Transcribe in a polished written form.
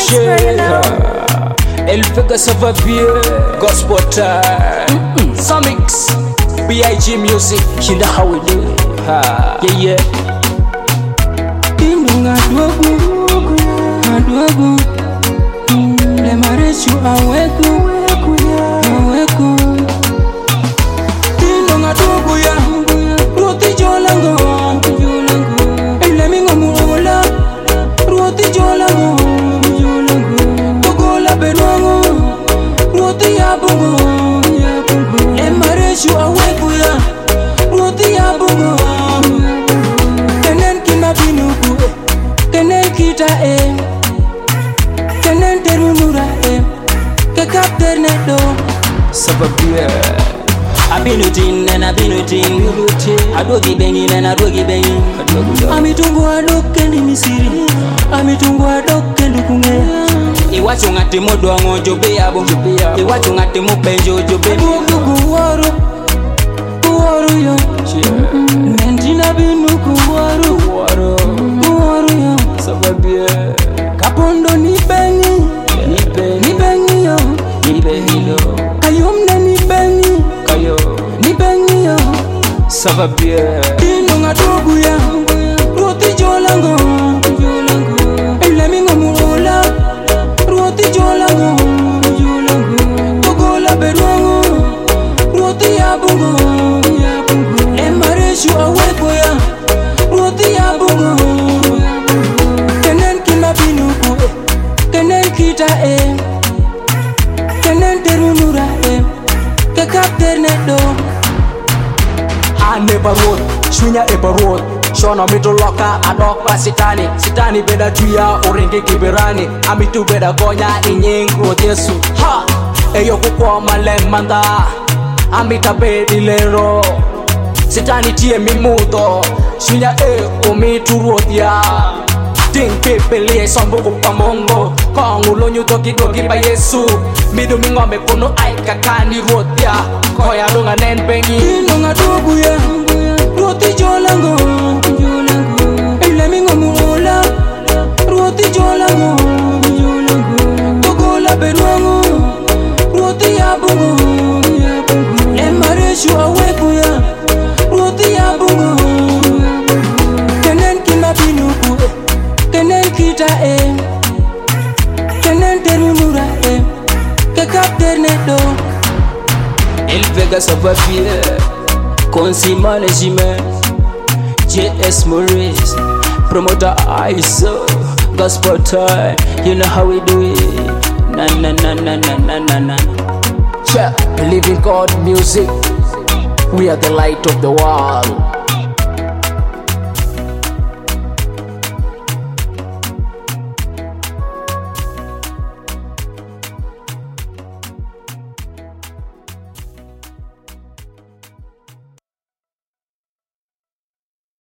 touché. El Vega ça va bien. Gospel time. Samix. B.I.G. music. You know how we do it. Yeah, yeah. Inunga dwogu le marechu aweku Inunga dwogu ya Ruoti jolango Ele mingo muola Ruoti jolango Togola benwango Ruoti ya bungo Le marechu aweku ya Ruoti ya bungo Kenen kina binuku Kenen kita Kenen terunura Ke kapter nedo Sababia Abinutin and abinutin Adogi bangin and adogi bangin Amitungu adokendi misiri Amitungu adokendi kunge Iwachu ngati modo wango jobe yabo Iwachu ngati mupenjo jobe Kuwaru yo Nentina binu kuwaru yo Sababia Kapondo ni bengi yo Kayomne ni bengi yo Sababia Inunga dogu ya Ruoti jolango Ele mingo muola Ruoti jolango Togola bedwango Ruoti ya bungo Le marechu aweko ya Ruoti ya bungo Kenen kina binuku Kenen kita Kenen terunura Ke kapter nedo I never wrote, Shunya ever wrote. Shona middle locker, adokwa Sitani beda tuya, oringi kiberani. Amitu beda gonya, inyengro Yesu. Ha! Eyo kukwa malemanda. Amita bedi lero. Sitani tie mimudo. Shunya omitu rodia. Ding pepele sombo kupamongo. Kongu lonyu toki ba Yesu. Midu mingome kono aika kani rodia. Koya dunga nen bengi. Inunga dogu ya Ruoti jolango Ele mingo muola Ruoti jolango Togola bedwango Ruoti ya bungo Le marechu aweku ya Ruoti ya bungo Kenen kina binuku Kenen kita Kenen terunura Ke kapter nedo El Vega ça va bien. Consi Management, JS Maurice, Promoter ISO, Gospel time. You know how we do it. Na. Yeah, believe in God music. We are the light of the world.